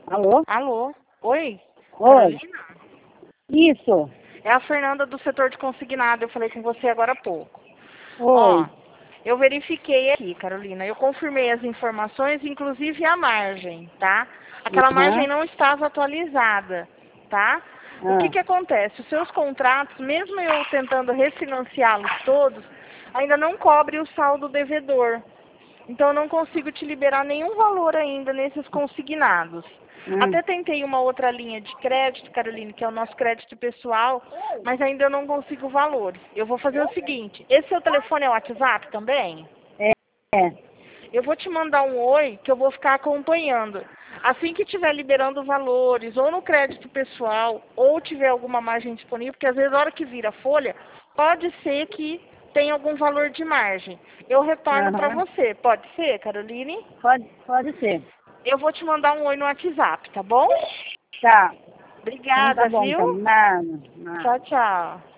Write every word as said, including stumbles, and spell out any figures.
Alô? Alô? Oi? Oi. Carolina? Isso. É a Fernanda do setor de consignado. Eu falei com você agora há pouco. Oi. Ó, eu verifiquei aqui, Carolina. Eu confirmei as informações, inclusive a margem, tá? Aquela Uhum. margem não estava atualizada, tá? O que Ah. que acontece? Os seus contratos, mesmo eu tentando refinanciá-los todos, ainda não cobre o saldo devedor. Então eu não consigo te liberar nenhum valor ainda nesses consignados. Hum. Até tentei uma outra linha de crédito, Carolina, que é o nosso crédito pessoal, mas ainda eu não consigo o valor. Eu vou fazer o seguinte, esse seu telefone é o WhatsApp também? É. É. Eu vou te mandar um oi que eu vou ficar acompanhando. Assim que estiver liberando valores, ou no crédito pessoal, ou tiver alguma margem disponível, porque às vezes na hora que vira folha, pode ser que tenha algum valor de margem. Eu retorno para Aham. você. Pode ser, Caroline? Pode, pode ser. Eu vou te mandar um oi no WhatsApp, tá bom? Tá. Então tá Obrigada, bom, então. viu? Nada. Nada. Tchau, tchau.